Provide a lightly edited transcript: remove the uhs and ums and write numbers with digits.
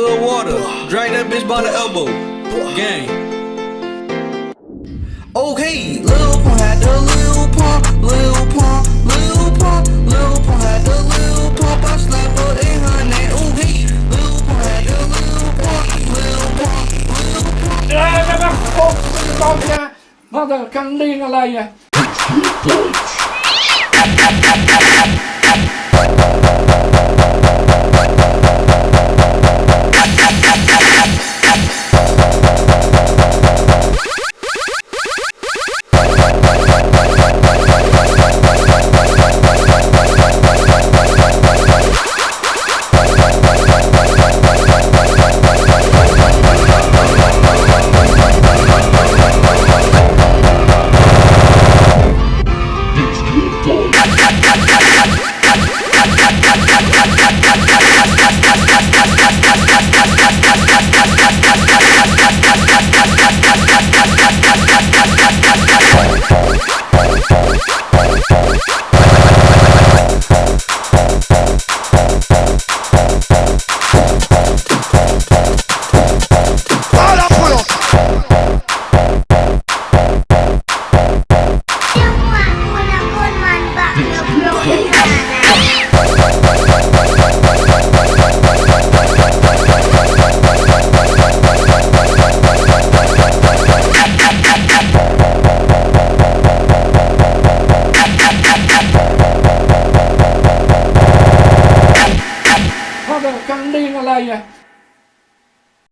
little water. Drag that bitch by the elbow. Gang. Okay, Lil Pump had the Lil Pump, Lil Pump, Lil Pump, Lil Pump had the Lil Pump. I slapped her in her neck. Okay, Lil Pump had the Lil Pump, Lil Pump, Lil Pump. Ja, maar godverdomme. Wat een kanling alleen. Points.